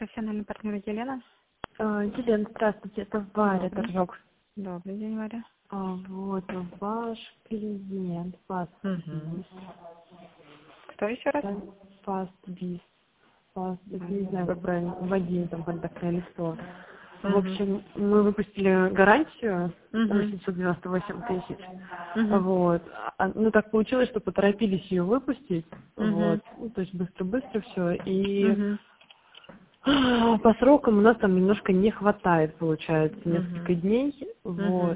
профессиональный партнер Елена. Елена, здравствуйте, это Варя Добрый. Торжок. Добрый день, Варя. Вот ваш клиент, Угу. Кто еще раз? Фастбиз, не знаю, как правильно, вводить там контактное лицо. В Мгм. общем, мы выпустили гарантию Мгм. 898 тысяч. Мгм. Вот. Ну, так получилось, что поторопились ее выпустить. Мгм. Вот. Ну, то есть быстро-быстро все. И Мгм. по срокам у нас там немножко не хватает, получается, несколько Мгм. дней. Вот. Мгм.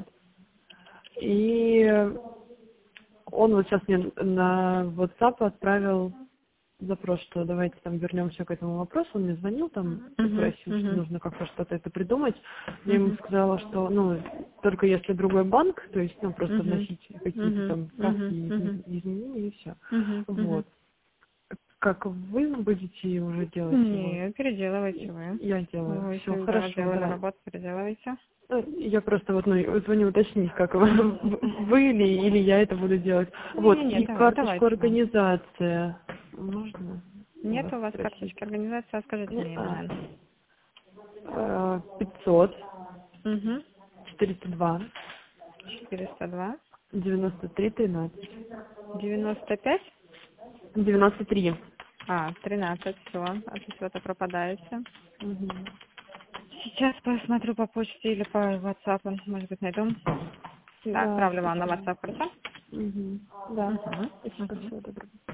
И он вот сейчас мне на WhatsApp отправил запрос, что давайте там вернемся к этому вопросу. Он мне звонил там и Мгм. просил, что Мгм. нужно как-то что-то это придумать. Я ему Мгм. сказала, что, ну, только если другой банк, то есть, ну, просто Мгм. вносить какие-то Мгм. там правки Мгм. и Мгм. изменения и все. Мгм. Мгм. Вот. Как вы будете уже делать его? Не, переделывайте вы. Я делаю. Вы Все еще, да, хорошо, делали да. работу, переделывайте. Я просто вот, ну, звоню уточнить, как вы или я это буду делать. Вот, Не, и карточку давайте вам. организация. Можно у Нет вас у вас спросить? карточки организации, а скажите мне именно. 500, Угу. 402, 402. 93, 13. 95. 93. 13, все, а то что-то пропадаете. Мгм. Сейчас посмотрю по почте или по WhatsApp, может быть, найду. Да, Да, отправлю вам на спасибо. WhatsApp, хорошо? Мгм. Да, Угу. спасибо, Угу. всего доброго.